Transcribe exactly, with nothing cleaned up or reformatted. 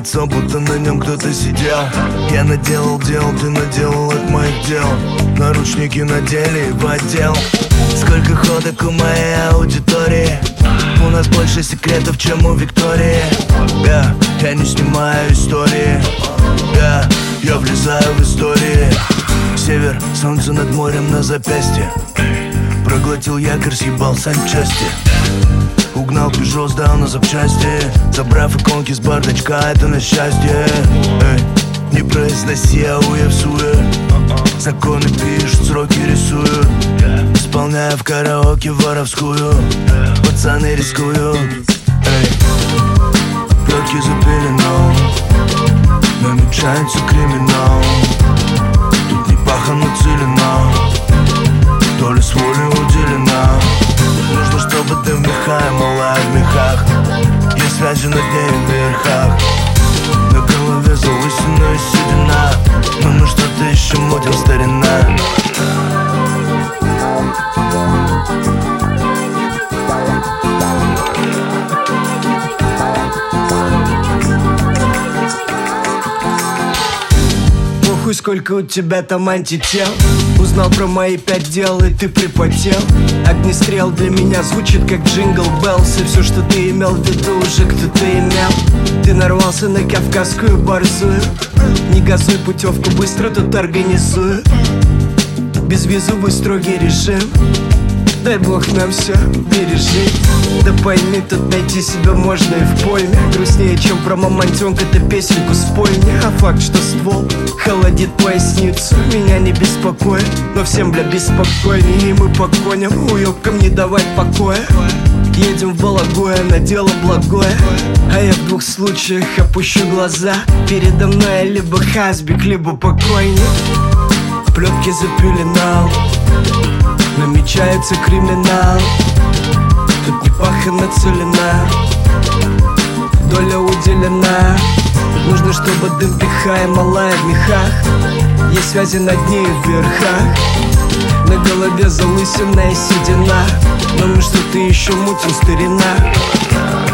лицо, будто на нем кто-то сидел. Я наделал дел, ты наделал от моих дел. Наручники надели в отдел. Сколько ходок у моей аудитории. У нас больше секретов, чем у Виктории. yeah, Я не снимаю истории. yeah, Я влезаю в истории. Север, солнце над морем на запястье. Проглотил якорь, съебал санчасти. Угнал Peugeot, сдал на запчасти. Забрав иконки с бардачка, это на счастье. Эй, не произноси ауе в суе. Законы пишут, сроки рисуют. Исполняю в караоке воровскую. Пацаны рискуют. Эй, плётки запеленал. Намечается криминал. Тут не пахано целина. Доля с волей уделена. Нужно, чтобы ты в мехах, малая в мехах. Есть связи над ней в верхах. На голове залысина и седина. Но ну что-то еще мутим, старина. Похуй, сколько у тебя там антител. Узнал про мои пять дел, и ты припотел. Огнестрел для меня звучит как джингл беллс. И все, что ты имел в виду, уже кто-то имел. Ты нарвался на кавказскую борзую. Не газуй, путевку быстро тут организую. Безвизовый строгий режим. Дай бог нам все пережить. Да пойми, тут найти себя можно и в пойме. Грустнее, чем про мамонтенка, ты песенку спой мне. А факт, что ствол холодит поясницу, меня не беспокоит. Но всем, бля, беспокойнее. И мы по коням, уёбкам не давать покоя. Едем в Балагое на дело благое. А я в двух случаях опущу глаза. Передо мной либо Хазбик, либо покойник. Плётки запеленал. Намечается криминал. Тут не пахано целина. Доля уделена. Нужно, чтобы дым пихая, малая в мехах. Есть связи над ней в верхах. На голове залысина и седина. Но мы что-то еще мутим, старина.